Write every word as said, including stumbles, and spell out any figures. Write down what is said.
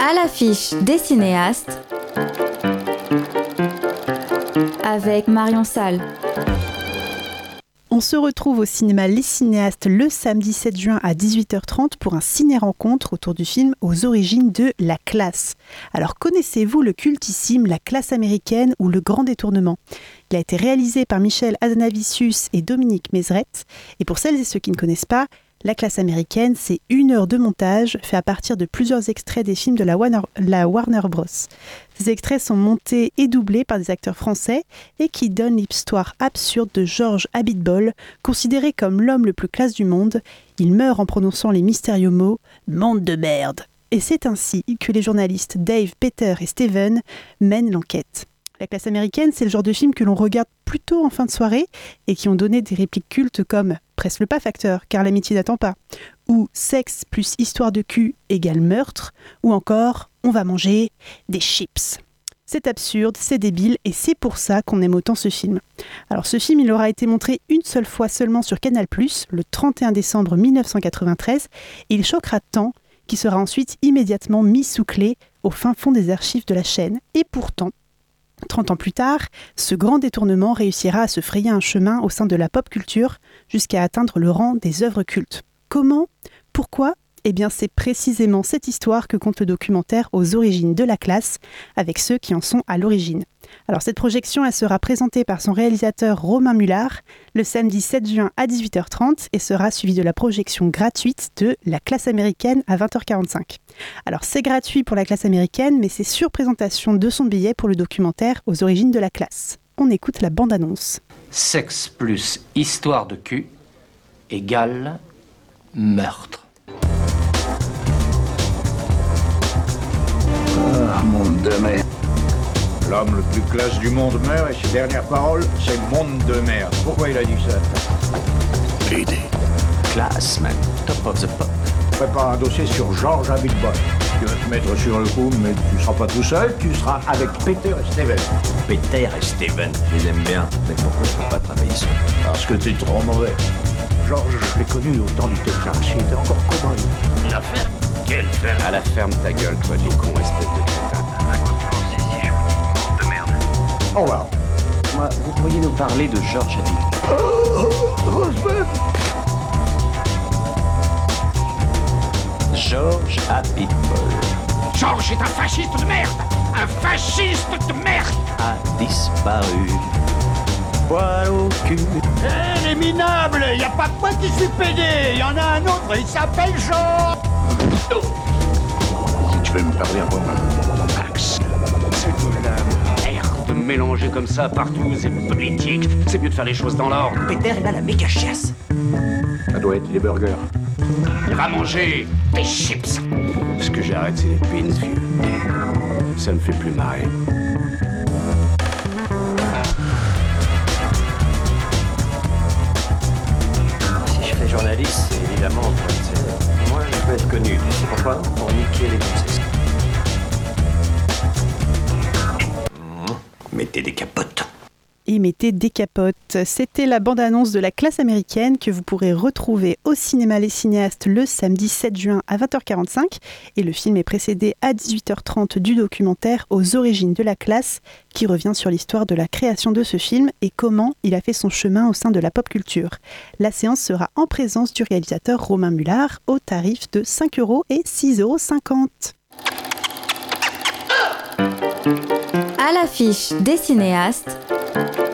À l'affiche des cinéastes avec Marion Salle. On se retrouve au cinéma Les Cinéastes le samedi sept juin à dix-huit heures trente pour un ciné-rencontre autour du film Aux origines de La Classe. Alors connaissez-vous le cultissime La Classe américaine ou Le Grand Détournement ? Il a été réalisé par Michel Hazanavicius et Dominique Mézeret. Et pour celles et ceux qui ne connaissent pas, La Classe américaine, c'est une heure de montage fait à partir de plusieurs extraits des films de la Warner, la Warner Bros. Ces extraits sont montés et doublés par des acteurs français et qui donnent l'histoire absurde de George Abitbol, considéré comme l'homme le plus classe du monde. Il meurt en prononçant les mystérieux mots « monde de merde ». Et c'est ainsi que les journalistes Dave, Peter et Steven mènent l'enquête. La Classe américaine, c'est le genre de film que l'on regarde plutôt en fin de soirée et qui ont donné des répliques cultes comme « Presse le pas facteur, car l'amitié n'attend pas » ou « Sexe plus histoire de cul égale meurtre » ou encore « On va manger des chips ». C'est absurde, c'est débile et c'est pour ça qu'on aime autant ce film. Alors ce film, il aura été montré une seule fois seulement sur Canal plus, le trente et un décembre mille neuf cent quatre-vingt-treize, et il choquera tant qu'il sera ensuite immédiatement mis sous clé au fin fond des archives de la chaîne. Et pourtant, trente ans plus tard, ce grand détournement réussira à se frayer un chemin au sein de la pop culture jusqu'à atteindre le rang des œuvres cultes. Comment ? Pourquoi ? Eh bien, c'est précisément cette histoire que compte le documentaire Aux origines de La Classe, avec ceux qui en sont à l'origine. Alors, cette projection, elle sera présentée par son réalisateur Romain Mullard le samedi sept juin à dix-huit heures trente et sera suivie de la projection gratuite de La Classe américaine à vingt heures quarante-cinq. Alors, c'est gratuit pour La Classe américaine, mais c'est sur présentation de son billet pour le documentaire Aux origines de La Classe. On écoute la bande-annonce. Sexe plus histoire de cul égale meurtre. Ah, monde de merde. L'homme le plus classe du monde meurt et ses dernières paroles, c'est monde de merde. Pourquoi il a dit ça ? L'idée. Classe, man. Top of the pop. Prépare un dossier sur George Abitbol. Tu vas te mettre sur le coup, mais tu seras pas tout seul, tu seras avec Peter et Steven. Peter et Steven. Je les aime bien. Mais pourquoi je peux pas travailler seul ? Parce que t'es trop mauvais. George, je l'ai connu au temps du Texas. Il était encore cowboy. La ferme ? Quelle ferme ? À la ferme, ta gueule, toi, du con, espèce de crétin. Au revoir. Moi, vous pourriez nous parler de George Abitbol. Oh, Rosemary. George Abitbol George est un fasciste de merde. Un fasciste de merde. a disparu. Poil au cul. Hé, hey, les minables, y a pas que moi qui suis pédé. Y en a un autre, il s'appelle George. Si tu veux me parler un moment, Max. C'est tout, madame. De mélanger comme ça partout, c'est politique. C'est mieux de faire les choses dans l'ordre. Peter, il a la méga chiasse. Ça doit être les burgers. Il va manger des chips. Ce que j'arrête, c'est les pins, vieux. Ça me fait plus marrer. Si je fais journaliste, c'est évidemment pour être célèbre. Moi, je veux être connu. Tu sais pourquoi ? Pour niquer les princesses. Mettez des capotes. Et mettez des capotes. C'était la bande-annonce de La Classe américaine que vous pourrez retrouver au cinéma Les Cinéastes le samedi sept juin à vingt heures quarante-cinq. Et le film est précédé à dix-huit heures trente du documentaire Aux origines de La Classe qui revient sur l'histoire de la création de ce film et comment il a fait son chemin au sein de la pop culture. La séance sera en présence du réalisateur Romain Mullard au tarif de cinq euros et six euros cinquante. À l'affiche des cinéastes